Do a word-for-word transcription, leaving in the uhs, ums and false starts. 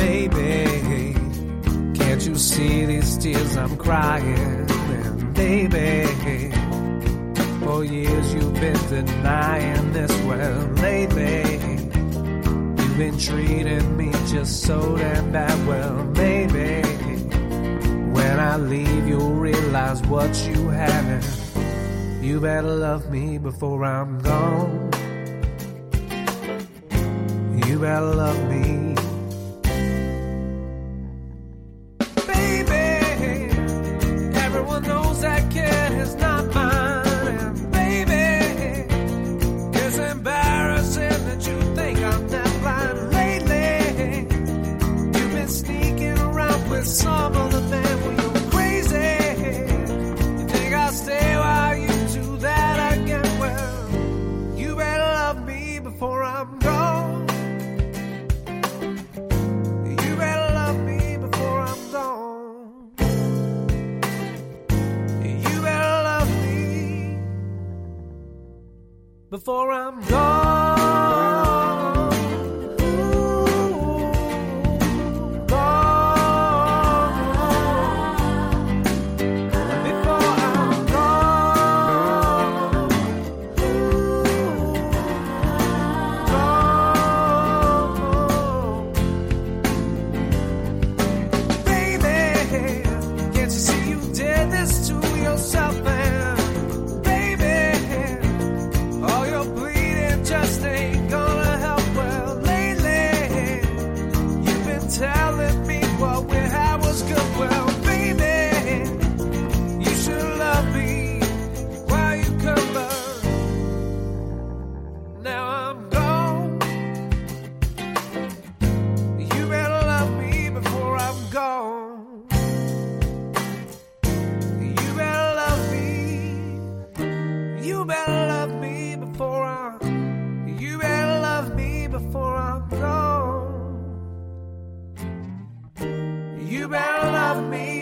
baby, can't you see these tears I'm crying? And baby, for years you've been denying this. Well, lately, you've been treating me just so damn bad. Well, maybe when I leave, you'll realize what you haven't. You better love me before I'm gone. You better love me. Baby, everyone knows that kid is not mine. And baby, it's embarrassing that you think I'm that blind. Lately, you've been sneaking around with some other man. Well, you're crazy. You think I'll stay while you do that again? Well, you better love me before I'm gone. You better love me before I'm gone. You better love me before I'm gone. You better love me before I'm, you better love me before I'm gone. You better love me